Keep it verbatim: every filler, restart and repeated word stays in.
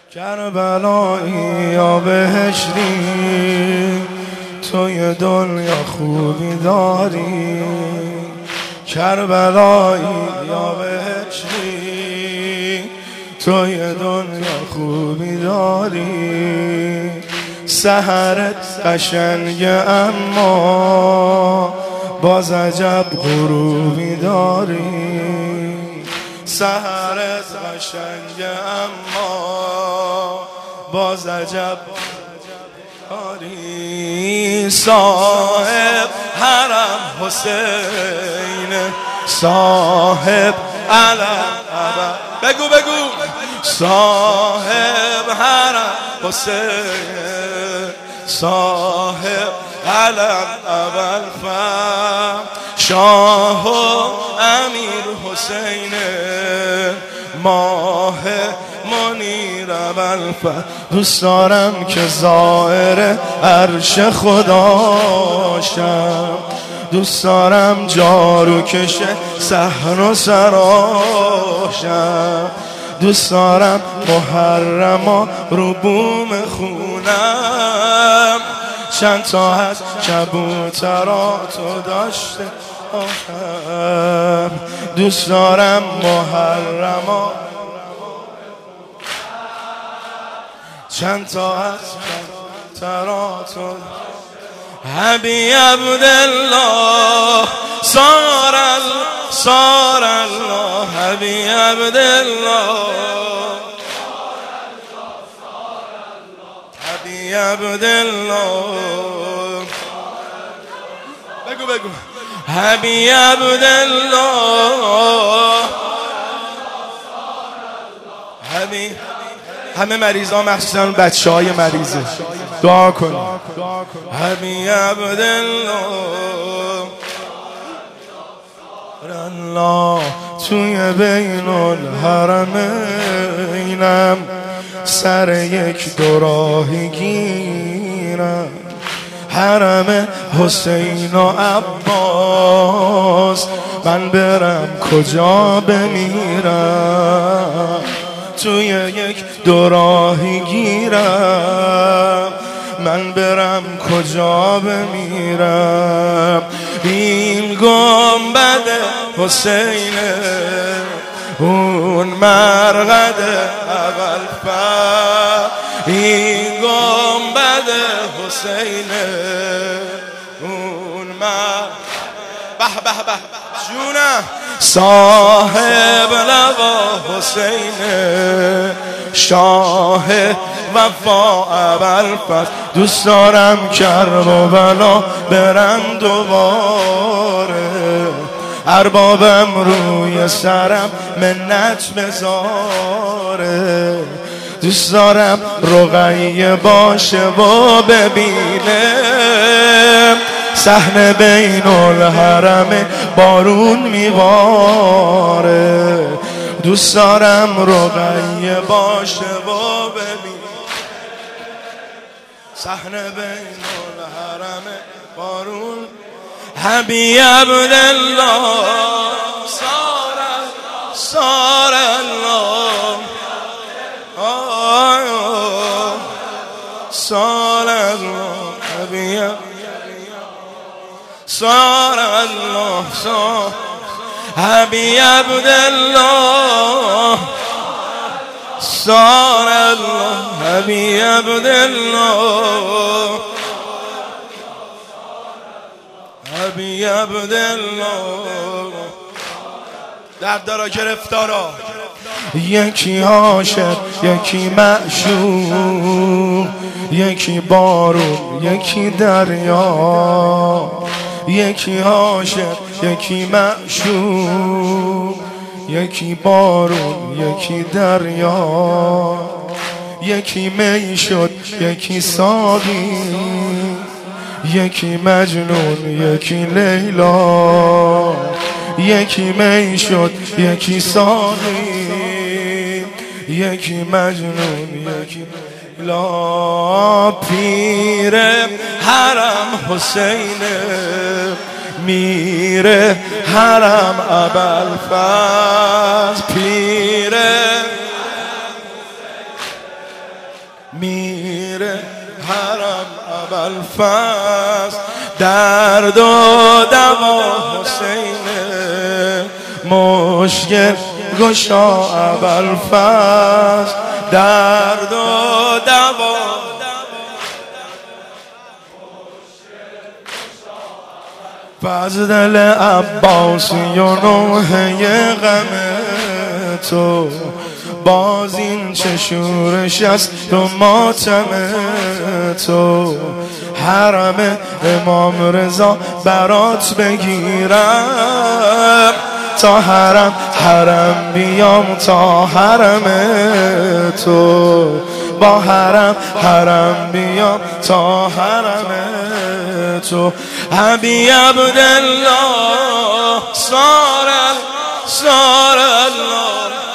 کربلایی یا بهشتی، توی دنیا خوبی داری. کربلایی یا بهشتی، توی دنیا خوبی داری. سحرت قشنگه اما باز عجب غروبی داری. سحرت قشنگه اما باز عجب داری. صاحب حرم حسین، صاحب علم ابر، بگو بگو صاحب حرم حسین، صاحب علم ابر فهم، شاه و امیر حسین، ماه منیر ابوالفضل. دوست دارم که زائر عرش خداشم، دوست دارم جارو کشه صحن و سراشم، دوست دارم محرما رو بوم خونم، چند تا از کبوتراتو داشته باشم. دوست دارم محرما چند تا از کبوتراتو. حبی عبدالله صار الله صار الله، حبی عبدالله حبی عبدالله، بگو بگو حبی عبدالله حبی. همه مریضا مخصوصا بچه های مریضه دعا کن. حبی عبدالله الله، توی بین الحرمینم سر یک دوراهی گیرم. حرم حسین و عباس من برم کجا بمیرم. توی یک دوراهی گیرم من برم کجا بمیرم. این گنبد حسینه، اون مرقد ابوالفضل. این گنبد حسینه، اون مرقد به به به جونم. صاحب لوا حسینه، شاه وفا ابوالفضل. دوست دارم کربلا برم دوباره، اربابم روی سرم منت بذاره. دوست دارم رقیه باشه و ببینه صحن بین الحرم بارون میباره. دوست دارم رقیه باشه و ببینه صحن بین الحرم بارون. حبی عبدالله صار صار الله صار الله، حبی صار الله صار حبی عبدالله صار الله، حبی عبدالله حبی عبدالله. دردارا گرفتارا، یکی عاشق یکی معشوق، یکی بارون یکی دریا. یکی عاشق یکی معشوق، یکی بارون یکی دریا. یکی می شد یکی ساقی، یکی مجنون یکی لیلا. یکی می شد یکی ساقی، یکی مجنون یکی لیلا. پیر حرم حسینه، میره حرم ابوالفضل. پیر میره حرم ابوالفضل، درد و دوا حسینه، مشکل گشا ابوالفضل، درد و دوا فضل عباسی و نوحه غم تو، باز این چه شورش است تو ماتم تو، حرم امام رضا برات بگیرم، تا حرم حرم بیام تا حرم تو، با حرم حرم بیام تا حرم تو. حبی عبدالله صار صار الله